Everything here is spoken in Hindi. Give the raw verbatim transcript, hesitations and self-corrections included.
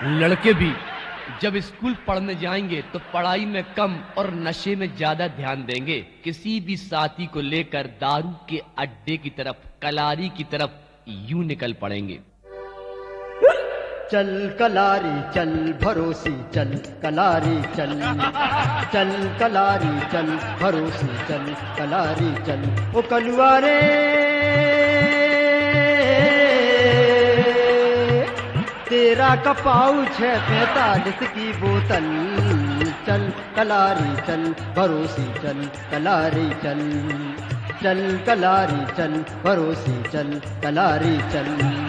लड़के भी जब स्कूल पढ़ने जाएंगे तो पढ़ाई में कम और नशे में ज्यादा ध्यान देंगे। किसी भी साथी को लेकर दारू के अड्डे की तरफ, कलारी की तरफ यूं निकल पड़ेंगे। चल कलारी चल भरोसी चल कलारी चल, चल कलारी चल भरोसी चल कलारी चल। ओ कलुआ रे तेरा का पाउच है पैंतालीस की बोतल। चल कलारी चल भरोसी चल कलारी चल, चल कलारी चल भरोसी चल कलारी चल।